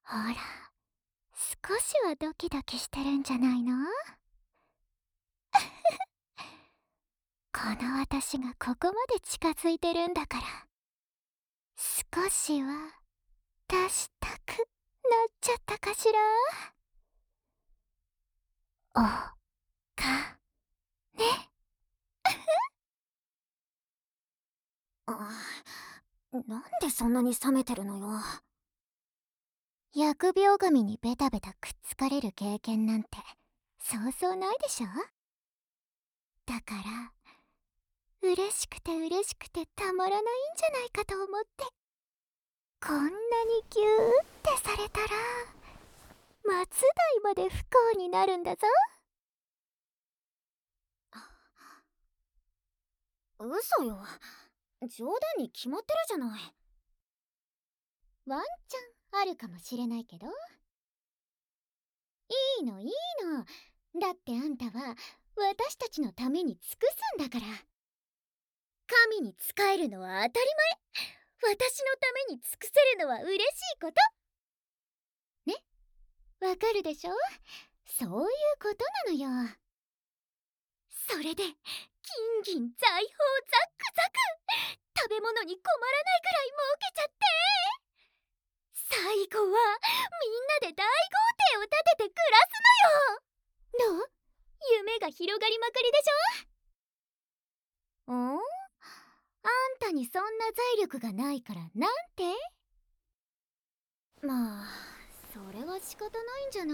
ほら、少しはドキドキしてるんじゃないの？この私がここまで近づいてるんだから、少しは出したくなっちゃったかしら？おかね。 なんでそんなに冷めてるのよ。 疫病神にベタベタくっつかれる経験なんてそうそうないでしょ？だから嬉しくて嬉しくてたまらないんじゃないかと思って。こんなにギューってされたら末代まで不幸になるんだぞ。 嘘よ。冗談に決まってるじゃない。 ワンチャンあるかもしれないけど。いいのいいの。だってあんたは私たちのために尽くすんだから。神に仕えるのは当たり前。私のために尽くせるのは嬉しいことね。わかるでしょ？そういうことなのよ。それで金銀財宝ザックザク、食べ物に困らないくらい儲けちゃって、最後はみんなで大豪邸を建てて暮らすのよ。どう？夢が広がりまくりでしょ？あんたにそんな財力がないからなんて？まあそれは仕方ないんじゃない？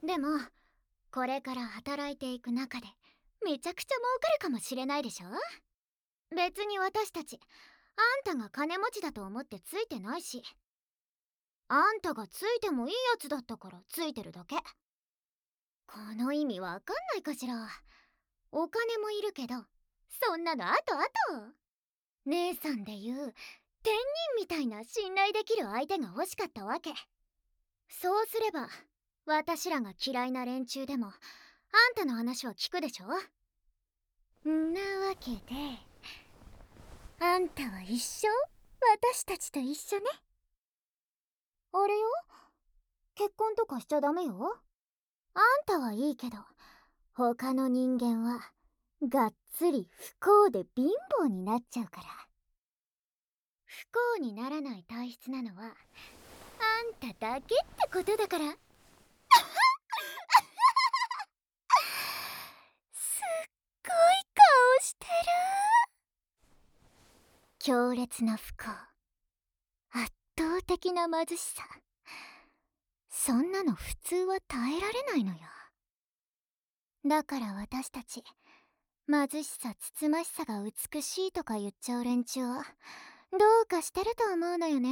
でもこれから働いていく中でめちゃくちゃ儲かるかもしれないでしょ？別に私たちあんたが金持ちだと思ってついてないし、あんたがついてもいいやつだったからついてるだけ。この意味わかんないかしら？お金もいるけどそんなのあとあと。姉さんで言う天人みたいな信頼できる相手が欲しかったわけ。そうすれば私らが嫌いな連中でもあんたの話は聞くでしょ？んなわけであんたは一生私たちと一緒ね。あれよ、結婚とかしちゃダメよ。あんたはいいけど他の人間はがっつり不幸で貧乏になっちゃうから。不幸にならない体質なのはあんただけってことだから。すっごい顔してる。強烈な不幸、圧倒的な貧しさ、そんなの普通は耐えられないのよ。だから私たち貧しさつつましさが美しいとか言っちゃう連中はどうかしてると思うのよね。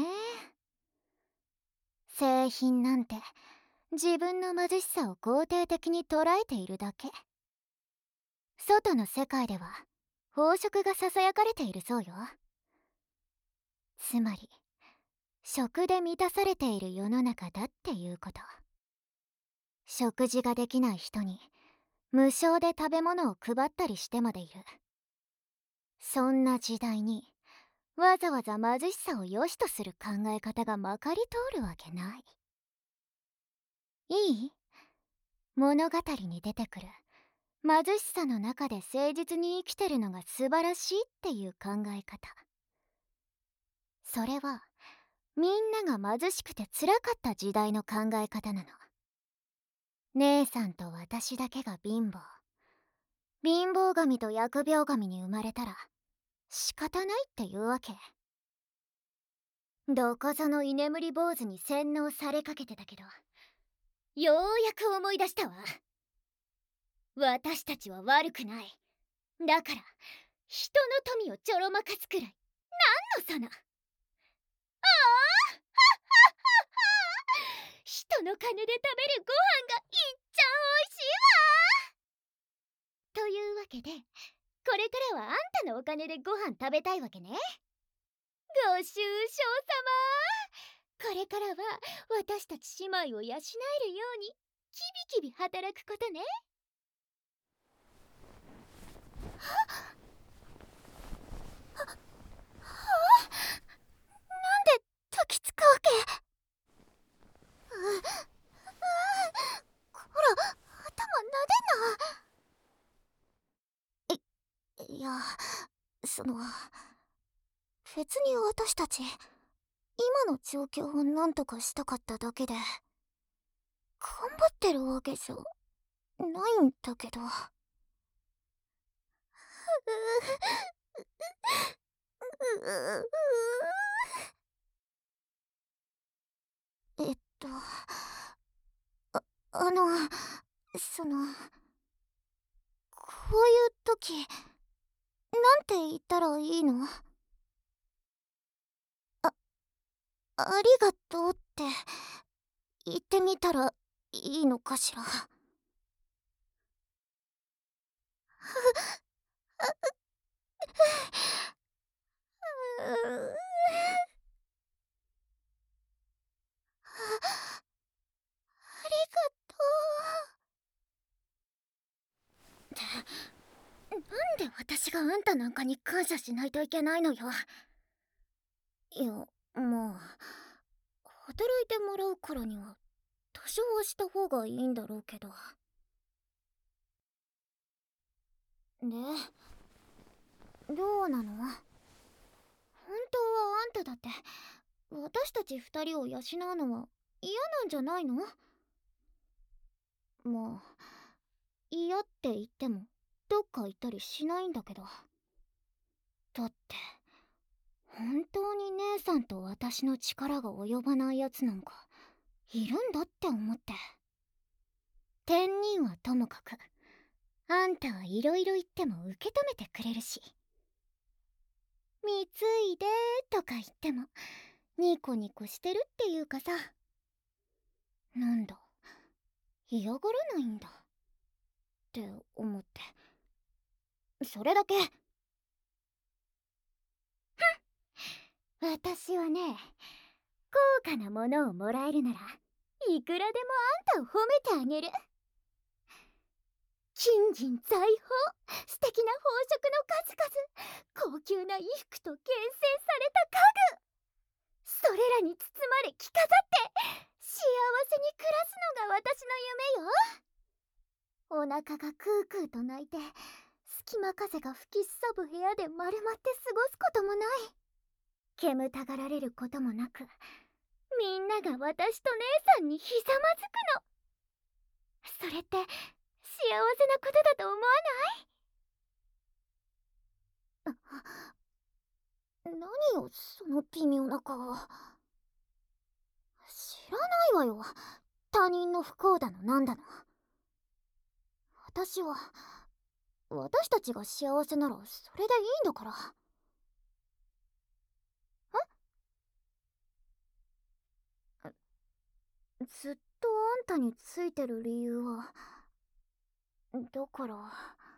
製品なんて自分の貧しさを肯定的に捉えているだけ。外の世界では飽食がささやかれているそうよ。つまり食で満たされている世の中だっていうこと。食事ができない人に無償で食べ物を配ったりしてまでいる。そんな時代にわざわざ貧しさを良しとする考え方がまかり通るわけない。いい？物語に出てくる貧しさの中で誠実に生きてるのが素晴らしいっていう考え方。それはみんなが貧しくて辛かった時代の考え方なの。姉さんと私だけが貧乏神と疫病神に生まれたら仕方ないっていうわけ。どこぞの居眠り坊主に洗脳されかけてたけど、ようやく思い出したわ。私たちは悪くない。だから人の富をちょろまかすくらい何のその。人の金で食べるご飯がいっちゃん美味しいわ。というわけでこれからはあんたのお金でご飯食べたいわけね。ご愁傷様。これからは私たち姉妹を養えるようにキビキビ働くことね。なんで焚きつくわけ？ 別に私たち今の状況を何とかしたかっただけで頑張ってるわけじゃないんだけど。えっとああのそのこういう時なんて言ったらいいの？ありがとうって言ってみたらいいのかしら。ありがとう。なんで私があんたなんかに感謝しないといけないのよ。いや、まあ働いてもらうからには多少はした方がいいんだろうけど。で、どうなの？本当はあんただって私たち二人を養うのは嫌なんじゃないの？まあ嫌って言ってもどっか行ったりしないんだけど。だって本当に姉さんと私の力が及ばないやつなんかいるんだって思って。天人はともかくあんたはいろいろ言っても受け止めてくれるし、貢いでとか言ってもニコニコしてるっていうかさ、なんだ嫌がらないんだって思って、それだけ。私はね、高価なものをもらえるならいくらでもあんたを褒めてあげる。金銀財宝、素敵な宝飾の数々、高級な衣服と厳選された家具、それらに包まれ着飾って幸せに暮らすのが私の夢よ。お腹がクークーと鳴いて隙間風が吹きすさぶ部屋で丸まって過ごすこともない。煙たがられることもなく、みんなが私と姉さんにひざまずくの。それって幸せなことだと思わない？何よその微妙な顔。知らないわよ、他人の不幸だのなんだの。私たちが幸せならそれでいいんだから。ずっとあんたについてる理由は、だから、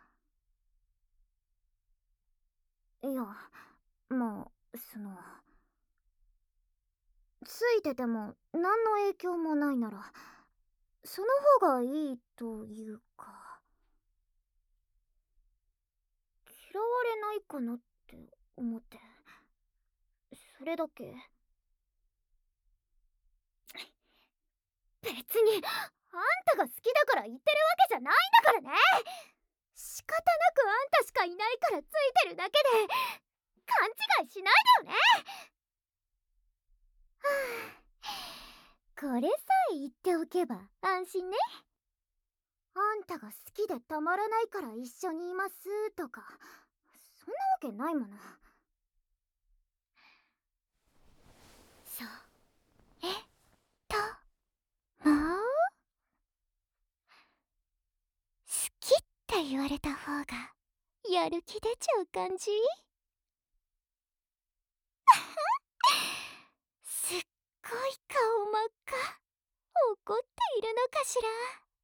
いや、まあついてても何の影響もないならその方がいいというか、嫌われないかなって思って、それだけ。別にあんたが好きだから言ってるわけじゃないんだからね。仕方なくあんたしかいないからついてるだけで勘違いしないでよね。これさえ言っておけば安心ね。あんたが好きでたまらないから一緒にいますとかそんなわけないもの。そうともう好きって言われた方がやる気出ちゃう感じ。すっごい顔真っ赤。怒っているのかしら。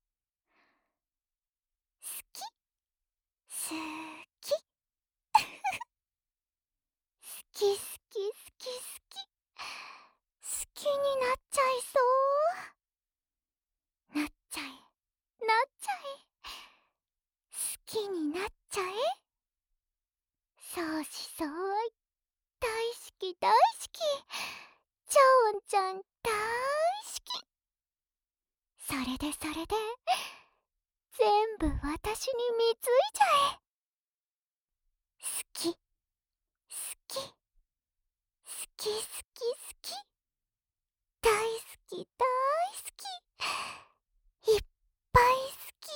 好き好き好き好き好き好き好きになっちゃいそう。なっちゃえなっちゃえ好きになっちゃえ。そうしそうい大好き大好きちょんちゃん大好き。それで全部私に貢いじゃえ。好きき好き大好き大好きいっぱい好き。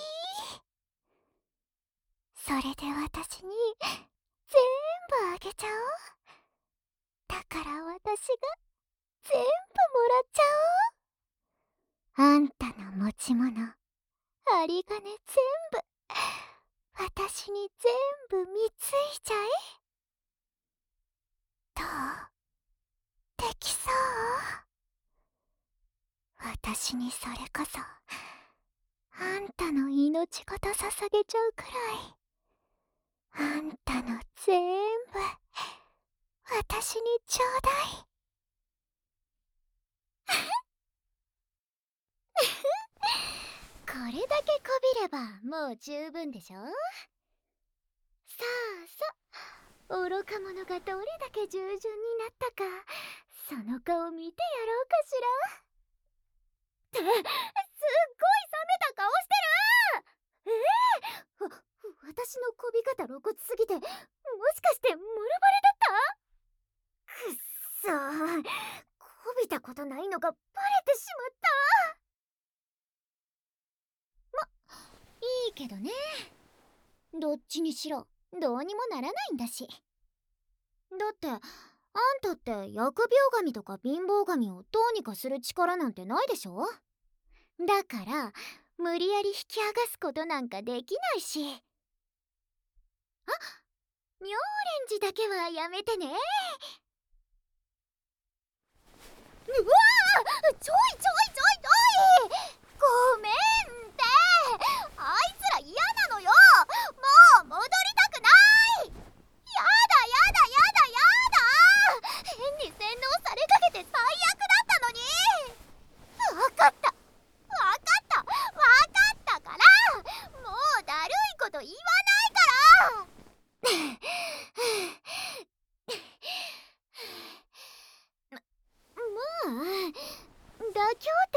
それで私に全部あげちゃおう。だから私が全部もらっちゃおう。あんたの持ち物、針金全部私に全部貢いじゃえ。どう？できそう？私にそれこそあんたの命ごと捧げちゃうくらい、あんたの全部私にちょうだい。 これだけこびればもう十分でしょ。さあさ、愚か者がどれだけ従順になったか、その顔見てやろうかしら。って、すっごい冷めた顔してる。私のこび方露骨すぎて、もしかしてもろバレだった？くっそー、こびたことないのがバレてしまった。いいけどね。どっちにしろどうにもならないんだし。だってあんたって疫病神とか貧乏神をどうにかする力なんてないでしょ。だから無理やり引き剥がすことなんかできないし。あ、妙蓮寺だけはやめてね。うわー、ちょいごめんって。あいつら嫌なのよ。もう戻りたくない。やだ変に洗脳されかけて最悪だったのに。わかったからもうだるいこと言わないからまあ妥協点ってや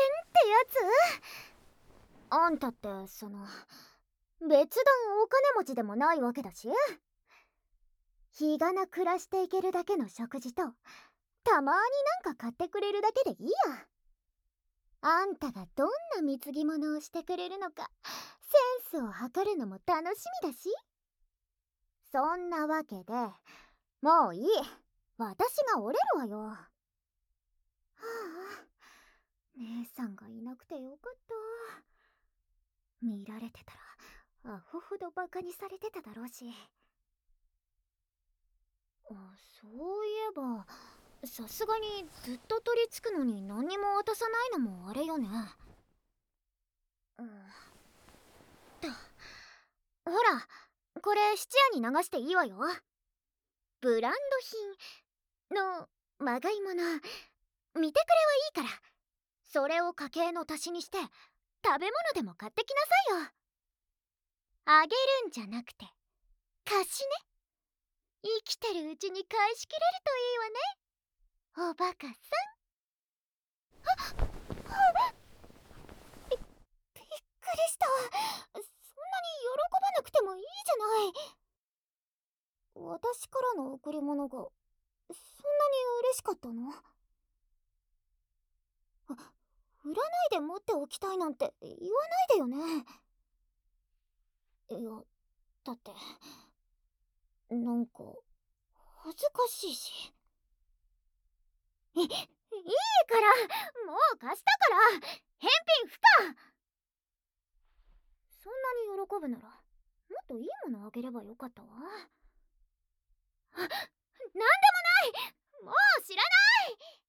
つ。あんたって別段お金持ちでもないわけだし、日がな暮らしていけるだけの食事とたまになんか買ってくれるだけでいいや。あんたがどんな貢ぎ物をしてくれるのかセンスを測るのも楽しみだし。そんなわけでもういい。私が折れるわよ。はあ、姉さんがいなくてよかった。見られてたらアホほどバカにされてただろうし。そういえばさすがにずっと取り付くのに何にも渡さないのもあれよね。ほら、これ質屋に流していいわよ。ブランド品のまがいもの、見てくれはいいから、それを家計の足しにして食べ物でも買ってきなさいよ。あげるんじゃなくて貸しね。生きてるうちに返しきれるといいわね、おバカさん。びっくりした。そんなに喜ばなくてもいいじゃない。私からの贈り物がそんなに嬉しかったの？売らないで持っておきたいなんて言わないでよね。いや、だってなんか恥ずかしいし。いいからもう貸したから返品不可。そんなに喜ぶならもっといいものあげればよかったわ。なんでもない。もう知らない。